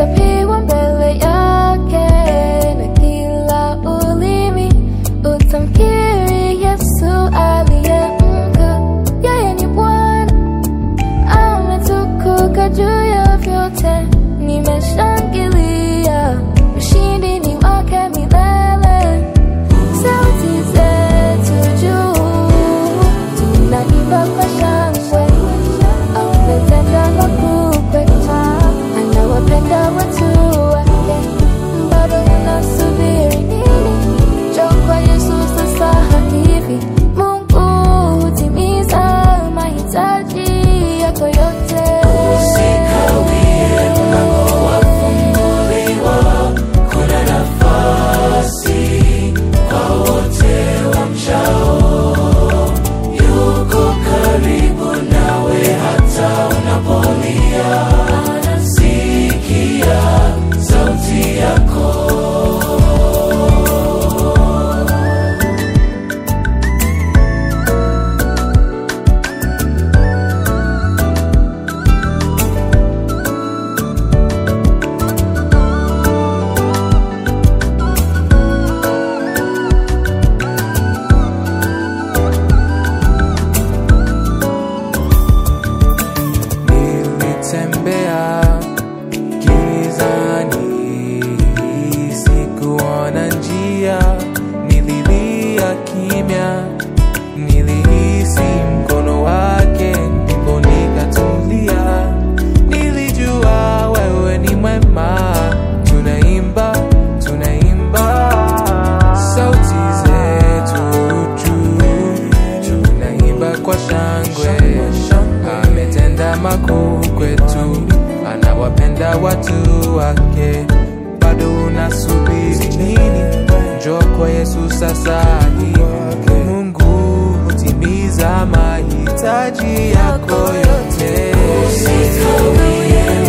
utapewa mbele yake, na kila ulimi utamkiri Yesu aliye mkuu. Yeye ni Bwana, ametukuka juu ya vyote. Nimeshangilia, ushindi ni wake milele. Sauti zetu juu, tunaimba kwa shangwe. Ametenda makuu kwetu, anawapenda watu wake. Bado unasubiri nini? Njoo kwa Yesu sasa hivi. Mungu hutimiza mahitaji yako yote. Usikawie, mlango wafunguliwa. Kuna nafasi kwa wote wamchao. Yuko karibu nawe hata unapolia. Anasikia sauti yako. Tembea gizani, sikuona njia, nililia kimya, nilihisi mkono wake, ndipo nikatulia. Nilijua wewe ni mwema, tunaimba, tunaimba. Sauti zetu juu, tunaimba kwa shangwe. Ametenda makuu kwetu, anawapenda watu wake. Bado unasubiri nini? Njoo kwa Yesu sasa hivi. Mungu hutimiza mahitaji yako yote. Usikawie.